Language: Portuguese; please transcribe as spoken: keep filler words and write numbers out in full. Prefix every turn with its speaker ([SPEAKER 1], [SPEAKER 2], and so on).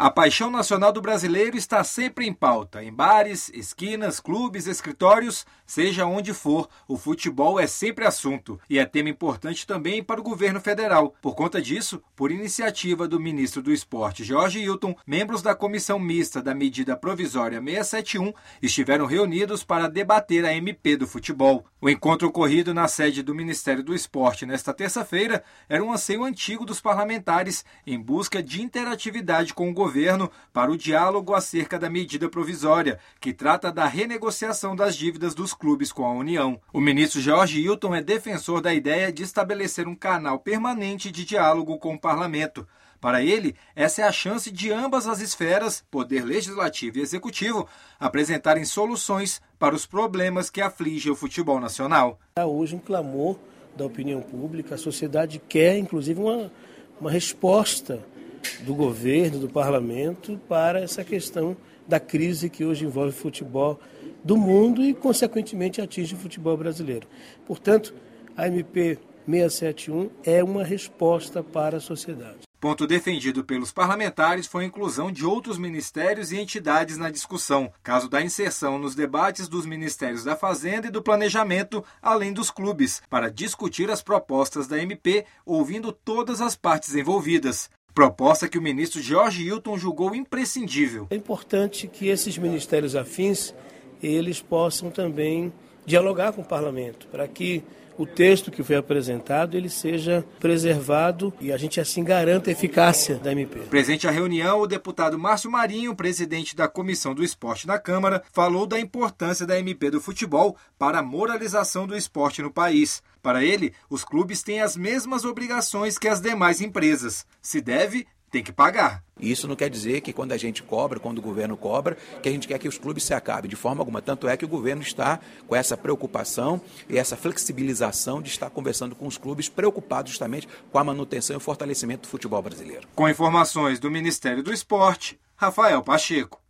[SPEAKER 1] A paixão nacional do brasileiro está sempre em pauta. Em bares, esquinas, clubes, escritórios, seja onde for, o futebol é sempre assunto. E é tema importante também para o governo federal. Por conta disso, por iniciativa do ministro do Esporte, Jorge Hilton, membros da comissão mista da medida provisória seiscentos e setenta e um estiveram reunidos para debater a M P do futebol. O encontro ocorrido na sede do Ministério do Esporte nesta terça-feira era um anseio antigo dos parlamentares em busca de interatividade com o governo governo para o diálogo acerca da medida provisória, que trata da renegociação das dívidas dos clubes com a União. O ministro Jorge Hilton é defensor da ideia de estabelecer um canal permanente de diálogo com o parlamento. Para ele, essa é a chance de ambas as esferas, Poder Legislativo e Executivo, apresentarem soluções para os problemas que afligem o futebol nacional.
[SPEAKER 2] Há hoje um clamor da opinião pública, a sociedade quer, inclusive, uma, uma resposta do governo, do parlamento, para essa questão da crise que hoje envolve o futebol do mundo e, consequentemente, atinge o futebol brasileiro. Portanto, a M P seiscentos e setenta e um é uma resposta para a sociedade.
[SPEAKER 1] Ponto defendido pelos parlamentares foi a inclusão de outros ministérios e entidades na discussão, caso da inserção nos debates dos Ministérios da Fazenda e do Planejamento, além dos clubes, para discutir as propostas da M P, ouvindo todas as partes envolvidas. Proposta que o ministro Jorge Hilton julgou imprescindível.
[SPEAKER 2] É importante que esses ministérios afins, eles possam também dialogar com o parlamento, para que o texto que foi apresentado ele seja preservado e a gente assim garanta a eficácia da M P.
[SPEAKER 1] Presente à reunião, o deputado Márcio Marinho, presidente da Comissão do Esporte na Câmara, falou da importância da M P do futebol para a moralização do esporte no país. Para ele, os clubes têm as mesmas obrigações que as demais empresas. Se deve, tem que pagar.
[SPEAKER 3] Isso não quer dizer que quando a gente cobra, quando o governo cobra, que a gente quer que os clubes se acabem de forma alguma. Tanto é que o governo está com essa preocupação e essa flexibilização de estar conversando com os clubes, preocupados justamente com a manutenção e o fortalecimento do futebol brasileiro.
[SPEAKER 1] Com informações do Ministério do Esporte, Rafael Pacheco.